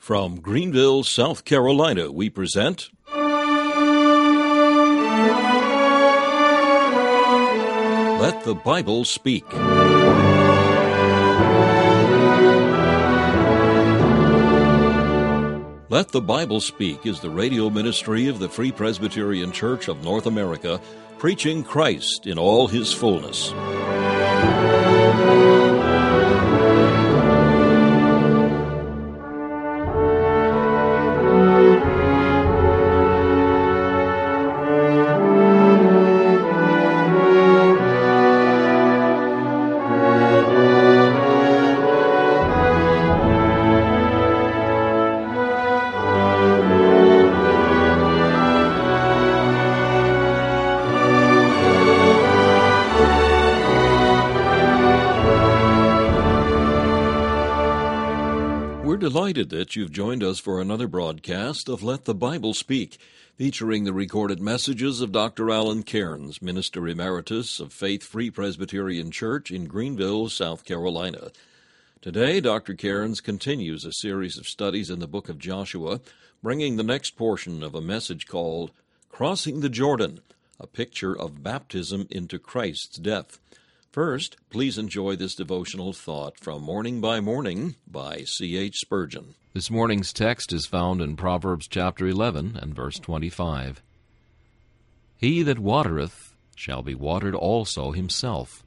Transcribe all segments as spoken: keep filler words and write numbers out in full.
From Greenville, South Carolina, we present Let the Bible Speak. Let the Bible Speak is the radio ministry of the Free Presbyterian Church of North America, preaching Christ in all His fullness. Delighted that you've joined us for another broadcast of Let the Bible Speak, featuring the recorded messages of Doctor Alan Cairns, Minister Emeritus of Faith Free Presbyterian Church in Greenville, South Carolina. Today, Doctor Cairns continues a series of studies in the book of Joshua, bringing the next portion of a message called Crossing the Jordan, a picture of baptism into Christ's death. First, please enjoy this devotional thought from Morning by Morning by C H Spurgeon. This morning's text is found in Proverbs chapter eleven and verse twenty-five. He that watereth shall be watered also himself.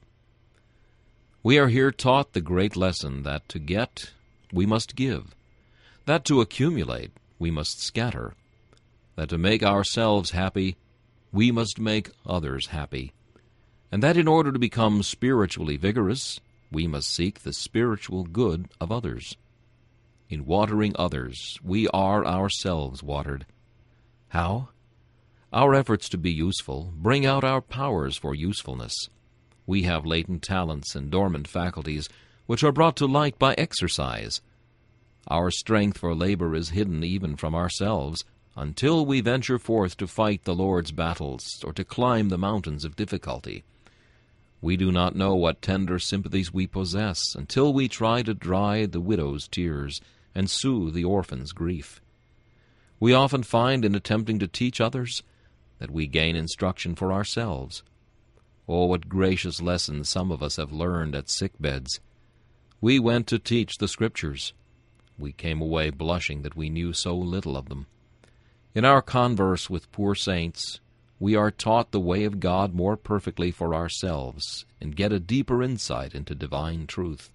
We are here taught the great lesson that to get, we must give, that to accumulate, we must scatter, that to make ourselves happy, we must make others happy, and that in order to become spiritually vigorous, we must seek the spiritual good of others. In watering others, we are ourselves watered. How? Our efforts to be useful bring out our powers for usefulness. We have latent talents and dormant faculties which are brought to light by exercise. Our strength for labor is hidden even from ourselves until we venture forth to fight the Lord's battles or to climb the mountains of difficulty. We do not know what tender sympathies we possess until we try to dry the widow's tears and soothe the orphan's grief. We often find in attempting to teach others that we gain instruction for ourselves. Oh, what gracious lessons some of us have learned at sick beds. We went to teach the Scriptures. We came away blushing that we knew so little of them. In our converse with poor saints, we are taught the way of God more perfectly for ourselves and get a deeper insight into divine truth,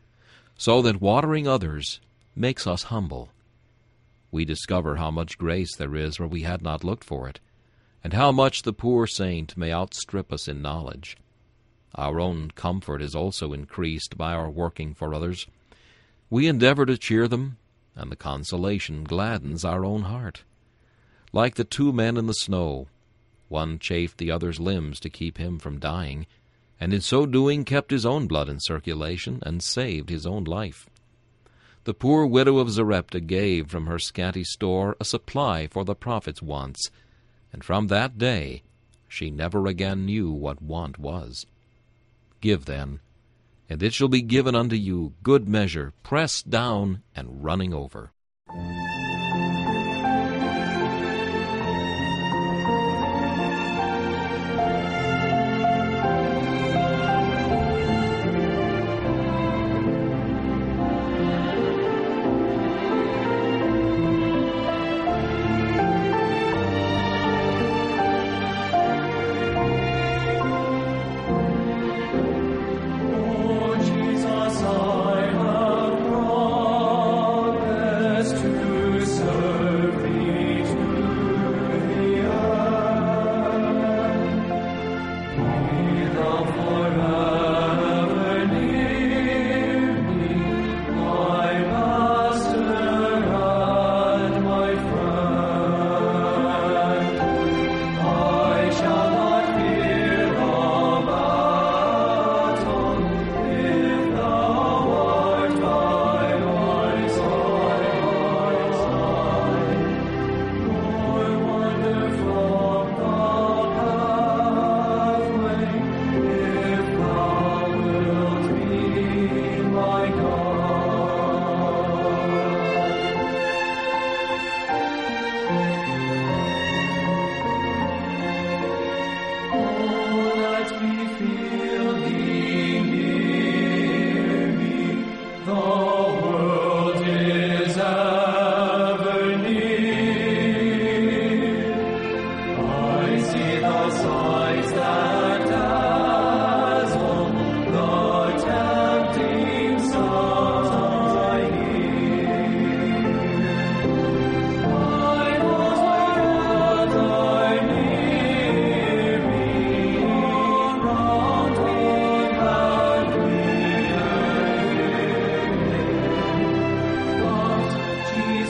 so that watering others makes us humble. We discover how much grace there is where we had not looked for it, and how much the poor saint may outstrip us in knowledge. Our own comfort is also increased by our working for others. We endeavor to cheer them, and the consolation gladdens our own heart. Like the two men in the snow, one chafed the other's limbs to keep him from dying, and in so doing kept his own blood in circulation and saved his own life. The poor widow of Zarepta gave from her scanty store a supply for the prophet's wants, and from that day she never again knew what want was. Give then, and it shall be given unto you, good measure, pressed down and running over.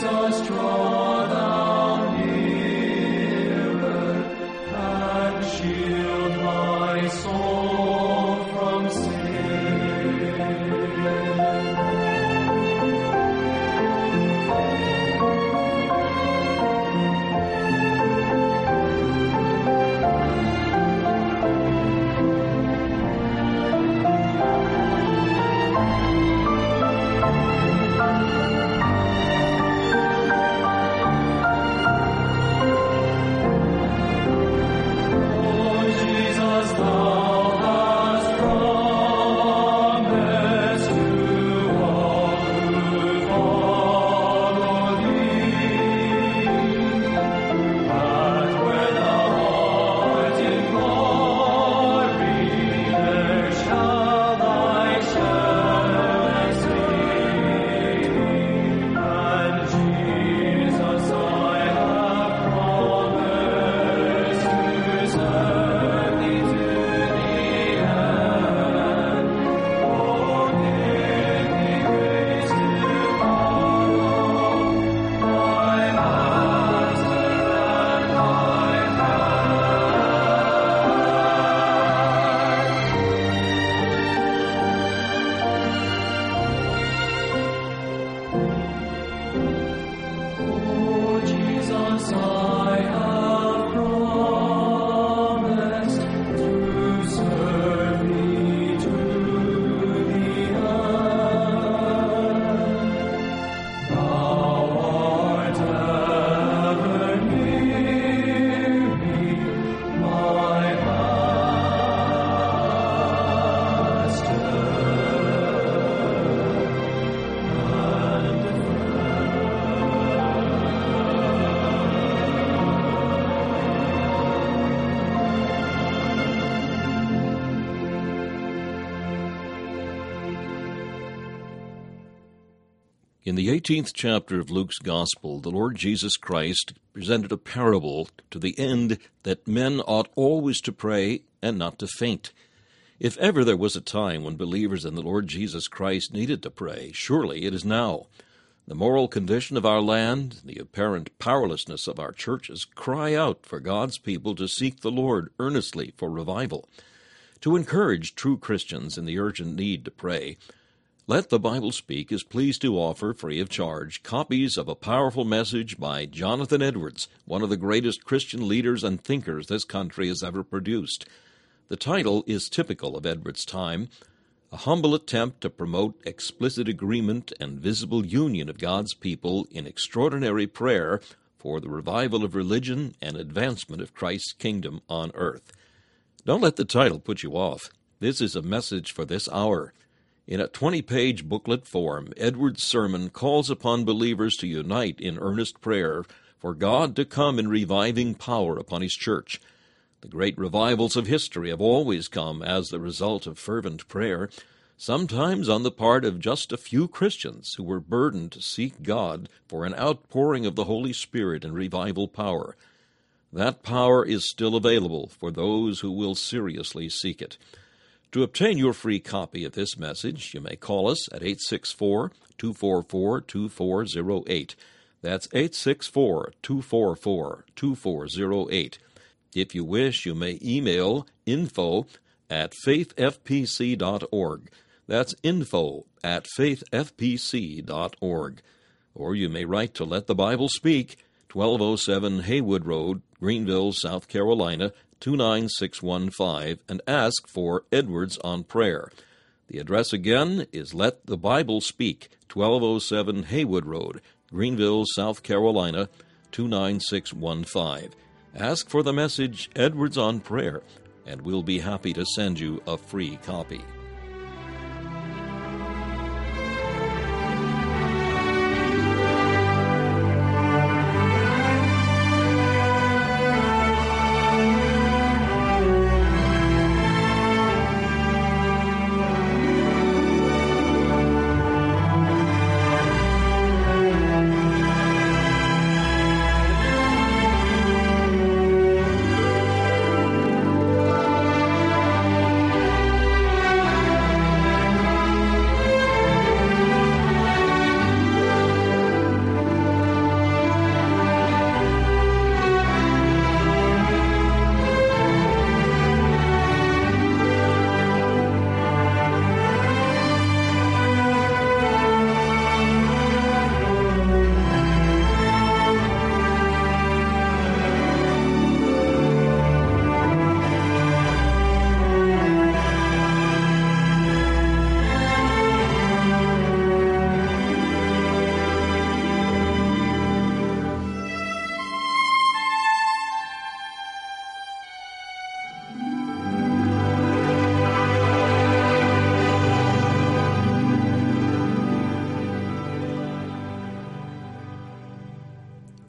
In the eighteenth chapter of Luke's Gospel, the Lord Jesus Christ presented a parable to the end that men ought always to pray and not to faint. If ever there was a time when believers in the Lord Jesus Christ needed to pray, surely it is now. The moral condition of our land, the apparent powerlessness of our churches, cry out for God's people to seek the Lord earnestly for revival. To encourage true Christians in the urgent need to pray, Let the Bible Speak is pleased to offer, free of charge, copies of a powerful message by Jonathan Edwards, one of the greatest Christian leaders and thinkers this country has ever produced. The title is typical of Edwards' time, a humble attempt to promote explicit agreement and visible union of God's people in extraordinary prayer for the revival of religion and advancement of Christ's kingdom on earth. Don't let the title put you off. This is a message for this hour. In a twenty-page booklet form, Edwards' sermon calls upon believers to unite in earnest prayer for God to come in reviving power upon His church. The great revivals of history have always come as the result of fervent prayer, sometimes on the part of just a few Christians who were burdened to seek God for an outpouring of the Holy Spirit and revival power. That power is still available for those who will seriously seek it. To obtain your free copy of this message, you may call us at eight six four, two four four, two four zero eight. That's eight six four, two four four, two four zero eight. If you wish, you may email info at faith f p c dot org. That's info at faith f p c dot org. Or you may write to Let the Bible Speak, twelve oh seven Haywood Road, Greenville, South Carolina, two nine six one five, and ask for Edwards on Prayer. The address again is Let the Bible Speak, twelve oh seven Haywood Road, Greenville, South Carolina, two nine six one five. Ask for the message Edwards on Prayer, and we'll be happy to send you a free copy.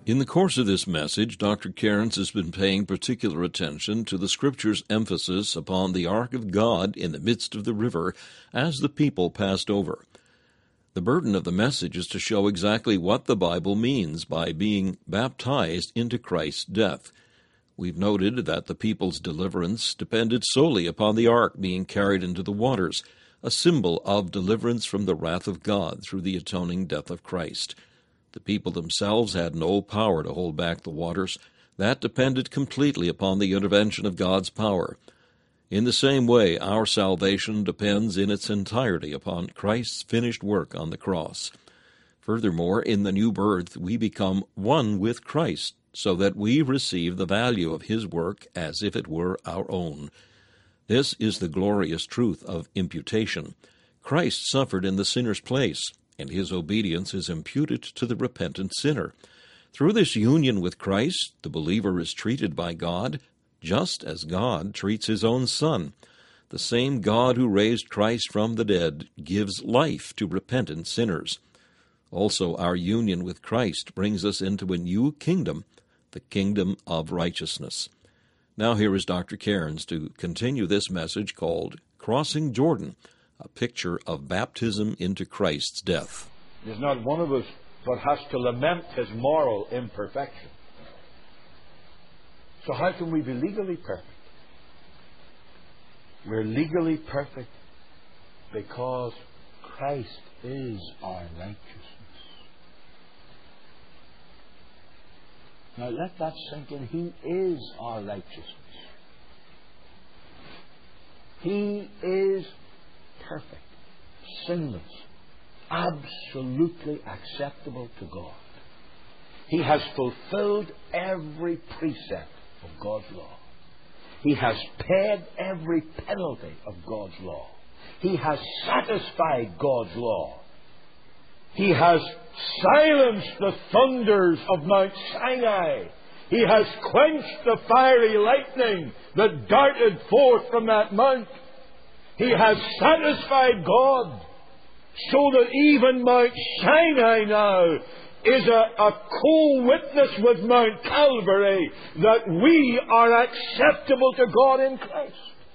In the course of this message, Doctor Cairns has been paying particular attention to the Scripture's emphasis upon the ark of God in the midst of the river as the people passed over. The burden of the message is to show exactly what the Bible means by being baptized into Christ's death. We've noted that the people's deliverance depended solely upon the ark being carried into the waters, a symbol of deliverance from the wrath of God through the atoning death of Christ. The people themselves had no power to hold back the waters. That depended completely upon the intervention of God's power. In the same way, our salvation depends in its entirety upon Christ's finished work on the cross. Furthermore, in the new birth, we become one with Christ, so that we receive the value of his work as if it were our own. This is the glorious truth of imputation. Christ suffered in the sinner's place, and his obedience is imputed to the repentant sinner. Through this union with Christ, the believer is treated by God just as God treats his own Son. The same God who raised Christ from the dead gives life to repentant sinners. Also, our union with Christ brings us into a new kingdom, the kingdom of righteousness. Now here is Doctor Cairns to continue this message called Crossing Jordan, a picture of baptism into Christ's death. There's not one of us but has to lament his moral imperfection. So how can we be legally perfect? We're legally perfect because Christ is our righteousness. Now let that sink in. He is our righteousness. He is perfect, sinless, absolutely acceptable to God. He has fulfilled every precept of God's law. He has paid every penalty of God's law. He has satisfied God's law. He has silenced the thunders of Mount Sinai. He has quenched the fiery lightning that darted forth from that mount. He has satisfied God, so that even Mount Sinai now is a, a co-witness with Mount Calvary that we are acceptable to God in Christ.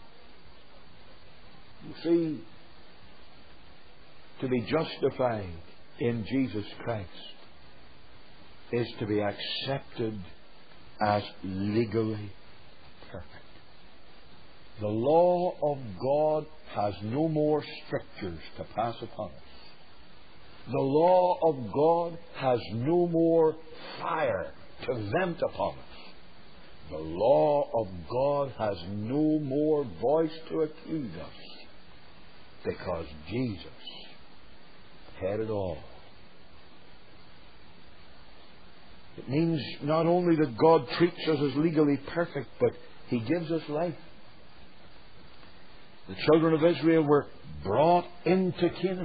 You see, to be justified in Jesus Christ is to be accepted as legally perfect. The law of God has no more strictures to pass upon us. The law of God has no more fire to vent upon us. The law of God has no more voice to accuse us, because Jesus had it all. It means not only that God treats us as legally perfect, but He gives us life. The children of Israel were brought into Canaan.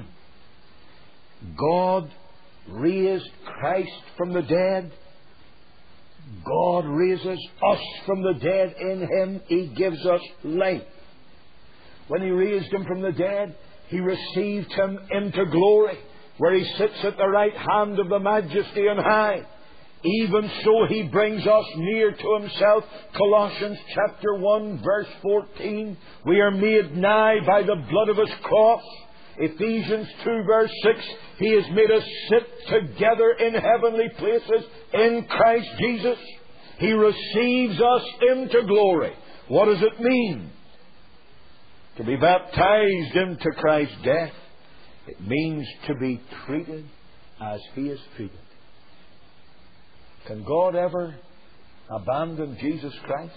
God raised Christ from the dead. God raises us from the dead. In Him He gives us life. When He raised Him from the dead, He received Him into glory, where He sits at the right hand of the Majesty on high. Even so He brings us near to Himself. Colossians chapter one verse fourteen. We are made nigh by the blood of His cross. Ephesians two verse six. He has made us sit together in heavenly places in Christ Jesus. He receives us into glory. What does it mean to be baptized into Christ's death? It means to be treated as He is treated. Can God ever abandon Jesus Christ?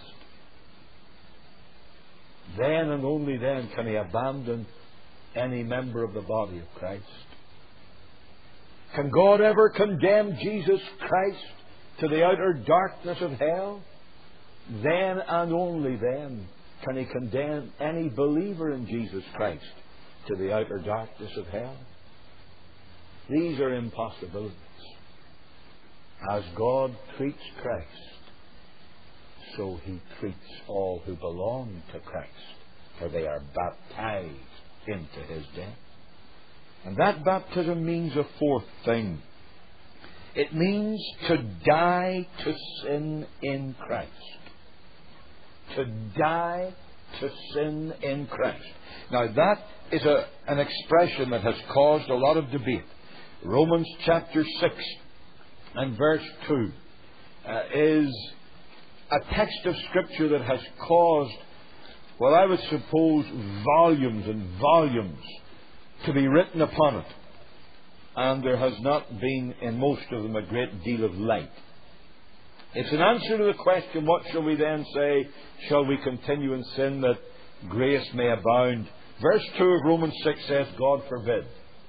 Then and only then can He abandon any member of the body of Christ. Can God ever condemn Jesus Christ to the outer darkness of hell? Then and only then can He condemn any believer in Jesus Christ to the outer darkness of hell. These are impossibilities. As God treats Christ, so He treats all who belong to Christ, for they are baptized into His death. And that baptism means a fourth thing. It means to die to sin in Christ. To die to sin in Christ. Now that is a, an expression that has caused a lot of debate. Romans chapter six and verse two uh, is a text of Scripture that has caused, well, I would suppose, volumes and volumes to be written upon it. And there has not been, in most of them, a great deal of light. It's an answer to the question, what shall we then say? Shall we continue in sin that grace may abound? Verse two of Romans six says, God forbid.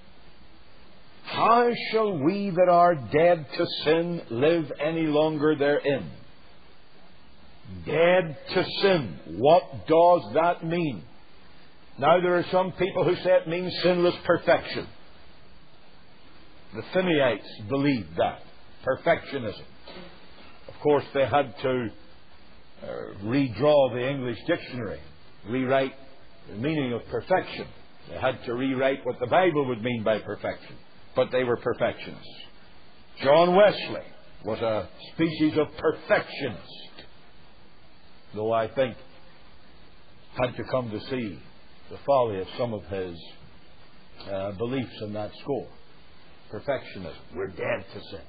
How shall we that are dead to sin live any longer therein? Dead to sin. What does that mean? Now there are some people who say it means sinless perfection. The Finneites believed that. Perfectionism. Of course, they had to uh, redraw the English dictionary, rewrite the meaning of perfection. They had to rewrite what the Bible would mean by perfection. But they were perfectionists. John Wesley was a species of perfectionist, though I think had to come to see the folly of some of his uh, beliefs in that score. Perfectionism. We're dead to sin.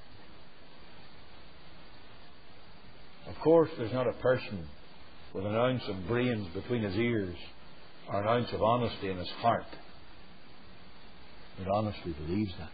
Of course, there's not a person with an ounce of brains between his ears or an ounce of honesty in his heart that honestly believes that.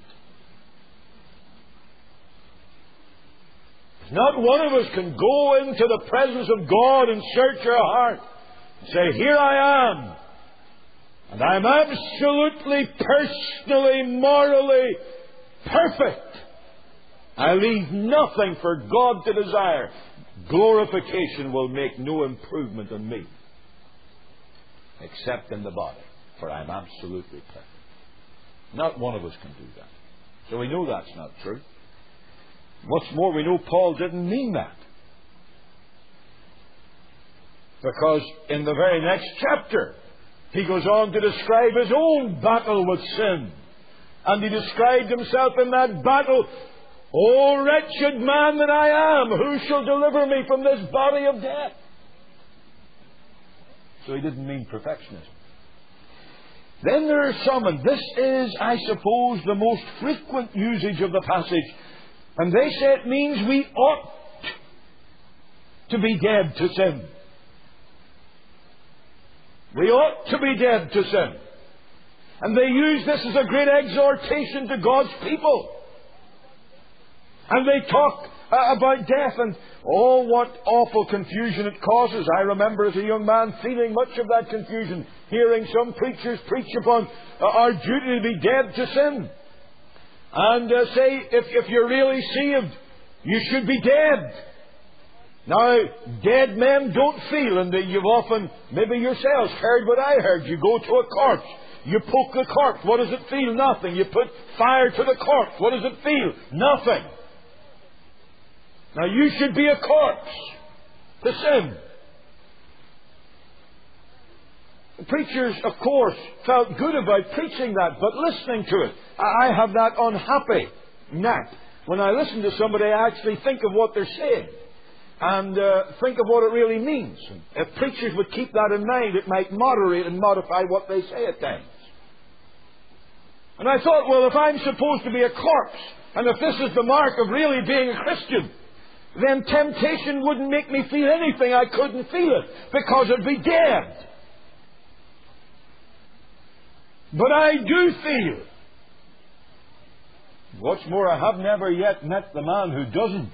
Not one of us can go into the presence of God and search our heart and say, here I am, and I'm absolutely, personally, morally perfect. I leave nothing for God to desire. Glorification will make no improvement in me, except in the body, for I'm absolutely perfect. Not one of us can do that. So we know that's not true. What's more, we know Paul didn't mean that. Because in the very next chapter, he goes on to describe his own battle with sin. And he described himself in that battle, O wretched man that I am, who shall deliver me from this body of death? So he didn't mean perfectionism. Then there are some, and this is, I suppose, the most frequent usage of the passage, and they say it means we ought to be dead to sin. We ought to be dead to sin. And they use this as a great exhortation to God's people. And they talk uh, about death and, oh, what awful confusion it causes. I remember as a young man feeling much of that confusion, hearing some preachers preach upon uh, our duty to be dead to sin. And uh, say, if, if you're really saved, you should be dead. Now, dead men don't feel, and you've often, maybe yourselves, heard what I heard. You go to a corpse, you poke the corpse, what does it feel? Nothing. You put fire to the corpse, what does it feel? Nothing. Now, you should be a corpse to sin. The preachers, of course, felt good about preaching that, but listening to it, I have that unhappy knack. When I listen to somebody, I actually think of what they're saying and uh, think of what it really means. And if preachers would keep that in mind, it might moderate and modify what they say at times. And I thought, well, if I'm supposed to be a corpse, and if this is the mark of really being a Christian, then temptation wouldn't make me feel anything. I couldn't feel it, because it'd be dead. But I do feel. What's more, I have never yet met the man who doesn't.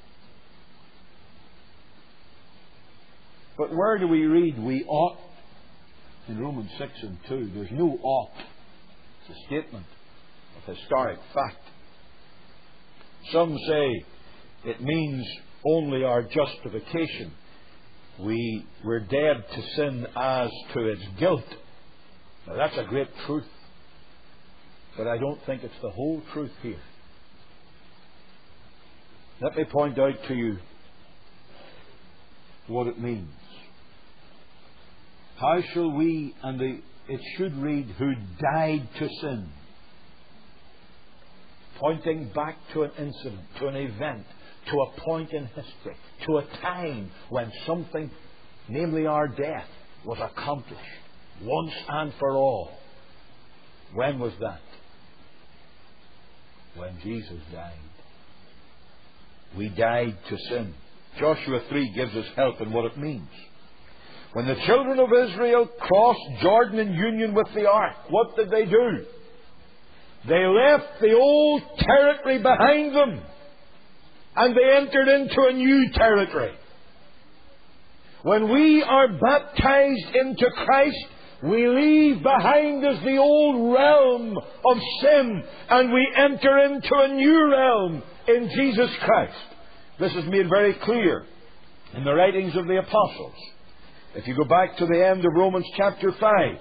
But where do we read we ought? In Romans six and two. There's no ought. It's a statement of historic fact. Some say it means only our justification. We, we're dead to sin as to its guilt. Now that's a great truth. But I don't think it's the whole truth here. Let me point out to you what it means. How shall we, and the, it should read, who died to sin. pointing back to an incident, to an event, to a point in history, to a time when something, namely our death, was accomplished once and for all. When was that? When Jesus died. We died to sin. Joshua three gives us help in what it means. When the children of Israel crossed Jordan in union with the ark, what did they do? They left the old territory behind them, and they entered into a new territory. When we are baptized into Christ, we leave behind us the old realm of sin, and we enter into a new realm in Jesus Christ. This is made very clear in the writings of the apostles. If you go back to the end of Romans chapter five,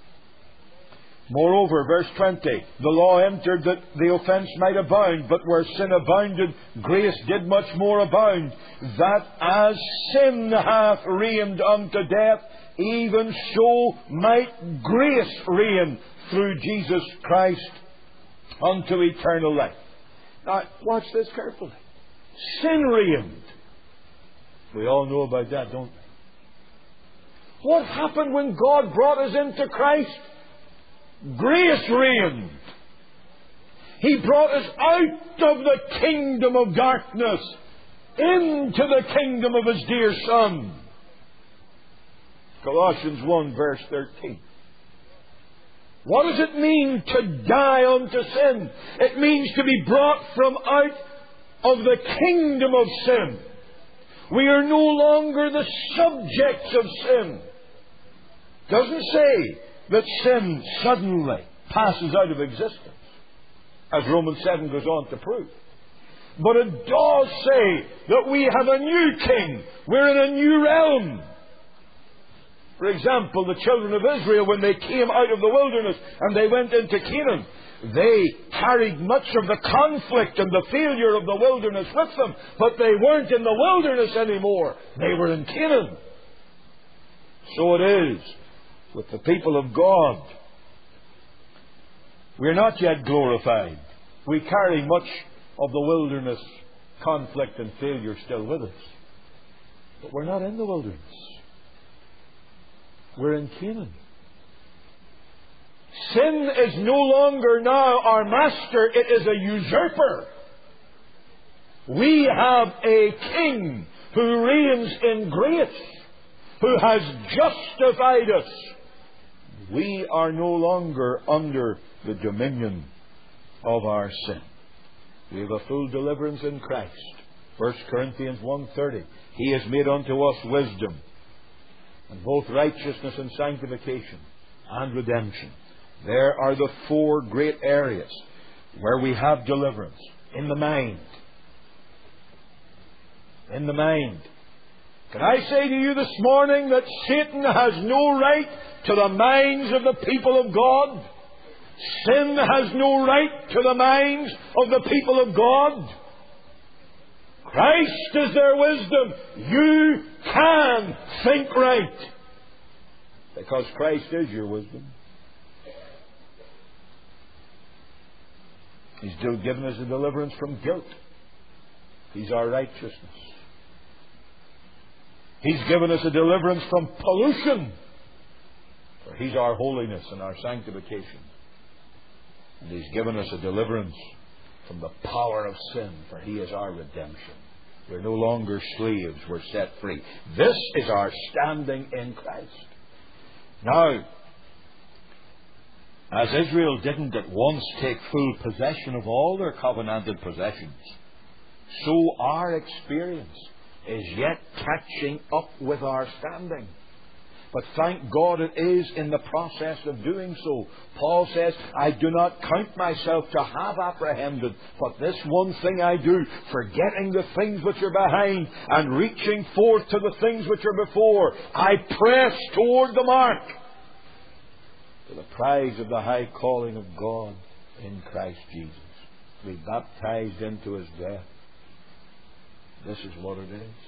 moreover, verse twenty, the law entered that the offence might abound, but where sin abounded, grace did much more abound, that as sin hath reigned unto death, even so might grace reign through Jesus Christ unto eternal life. Now, watch this carefully. Sin reigned. We all know about that, don't we? What happened when God brought us into Christ? Grace reigned. He brought us out of the kingdom of darkness into the kingdom of His dear Son. Colossians one verse thirteen. What does it mean to die unto sin? It means to be brought from out of the kingdom of sin. We are no longer the subjects of sin. It doesn't say that sin suddenly passes out of existence, as Romans seven goes on to prove. But it does say that we have a new king. We're in a new realm. For example, the children of Israel, when they came out of the wilderness and they went into Canaan, they carried much of the conflict and the failure of the wilderness with them, but they weren't in the wilderness anymore. They were in Canaan. So it is with the people of God. We're not yet glorified. We carry much of the wilderness conflict and failure still with us. But we're not in the wilderness. We're in Canaan. Sin is no longer now our master. It is a usurper. We have a king who reigns in grace, who has justified us. We are no longer under the dominion of our sin. We have a full deliverance in Christ. First Corinthians one thirty. He has made unto us wisdom, and both righteousness and sanctification and redemption. There are the four great areas where we have deliverance. In the mind. In the mind. Can I say to you this morning that Satan has no right to the minds of the people of God? Sin has no right to the minds of the people of God. Christ is their wisdom. You can think right, because Christ is your wisdom. He's still given us a deliverance from guilt. He's our righteousness. He's given us a deliverance from pollution, for He's our holiness and our sanctification. And He's given us a deliverance from the power of sin, for He is our redemption. We're no longer slaves, we're set free. This is our standing in Christ. Now, as Israel didn't at once take full possession of all their covenanted possessions, so our experience is yet catching up with our standing. But thank God it is in the process of doing so. Paul says, I do not count myself to have apprehended, but this one thing I do, forgetting the things which are behind and reaching forth to the things which are before, I press toward the mark, to the prize of the high calling of God in Christ Jesus. To be baptized into His death. This is what it is.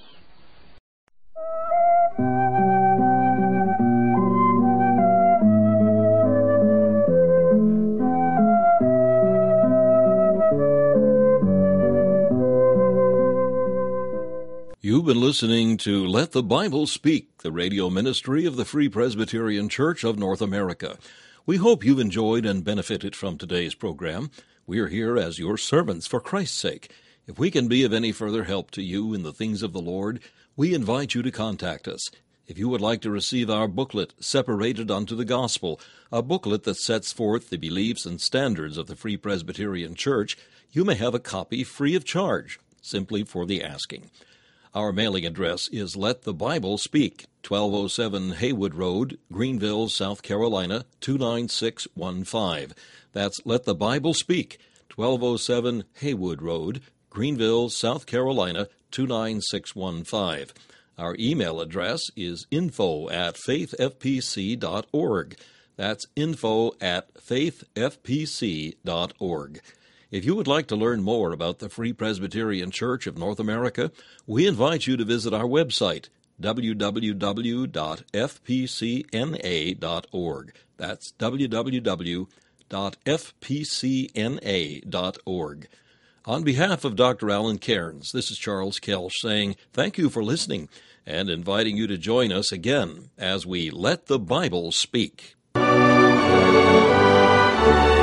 You've been listening to Let the Bible Speak, the radio ministry of the Free Presbyterian Church of North America. We hope you've enjoyed and benefited from today's program. We are here as your servants for Christ's sake. If we can be of any further help to you in the things of the Lord, we invite you to contact us. If you would like to receive our booklet, Separated unto the Gospel, a booklet that sets forth the beliefs and standards of the Free Presbyterian Church, you may have a copy free of charge, simply for the asking. Our mailing address is Let the Bible Speak, twelve oh seven Haywood Road, Greenville, South Carolina, two nine six one five. That's Let the Bible Speak, twelve oh seven Haywood Road, Greenville, South Carolina, two nine six one five. Our email address is info at faith f p c dot org. That's info at faith f p c dot org. If you would like to learn more about the Free Presbyterian Church of North America, we invite you to visit our website, w w w dot f p c n a dot org. That's w w w dot f p c n a dot org. On behalf of Doctor Alan Cairns, this is Charles Kelsch saying thank you for listening and inviting you to join us again as we Let the Bible Speak.